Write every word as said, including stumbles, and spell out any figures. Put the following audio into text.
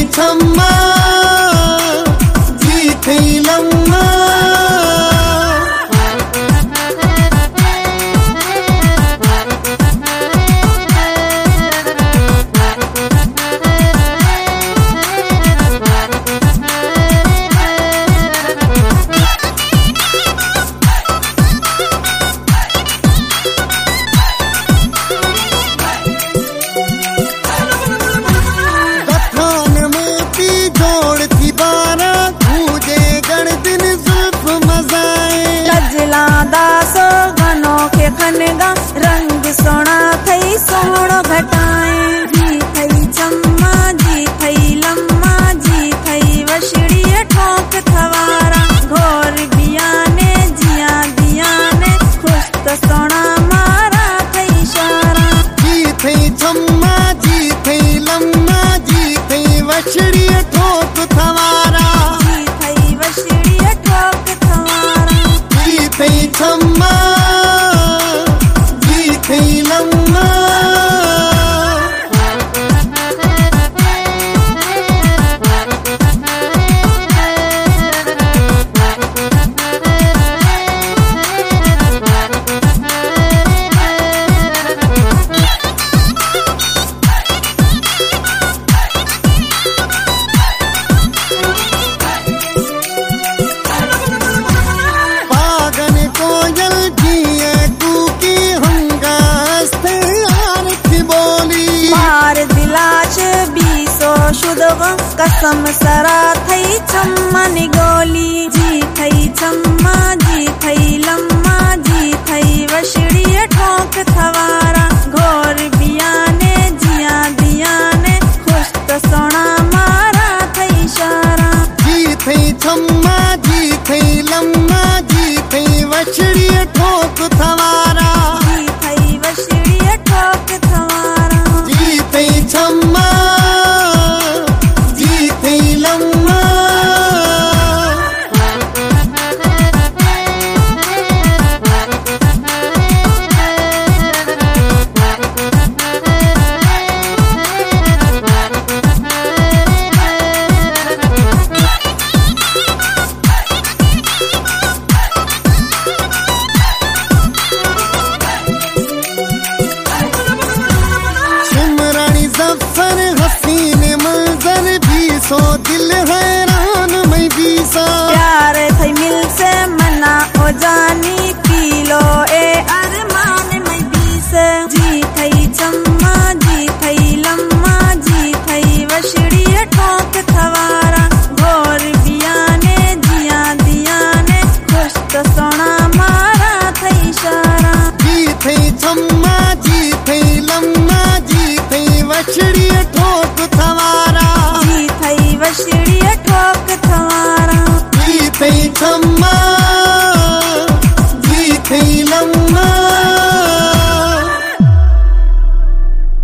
छम्मा जी थई लम्मा। दासो घनो के खनगा रंग सोना थई सोहणो घटाए। जी थई छम्मा जी थई लम्मा जी थई वछड़ी ठोक थवारा। घोर बियाने जिया दियाने खुश तो सोना मारा थई शारा। जी थई छम्मा जी थई लम्मा जी थई वछड़ी ठोक थवारा। जी थई वछड़ी ठोक थवारा। जी थई छम्मा जी थई लम्मा। कसम सरा थई छम्मा निगोली। जी थई छम्मा जी थई लम्मा जी थई वछड़ी ठोक थवारा। घोर बियाने जिया दियाने खुश तो सोना मारा थई शारा। जी थई छम्मा जी थई लम्मा जी थई वछड़ी ठोक थवारा। जी थई वछड़ी ठोक थवारा। जी थई छम्मा हसीन मंजर भी सो दिल हैरान मैं भी सा। प्यार थई मिल से मना ओ जानी पी लो ए अरमान मैं भी से। जी थई छम्मा जी थई लम्मा जी थई वछड़ी ठोक थवारा। घोर बियाने जिया दियाने खुश तो सोना मारा थई शारा। जी थई छम्मा जी थई लम्मा जी थई वछड़ी ठोक थवारा। जी थई वछड़ी ठोक थवारा। जी थई छम्मा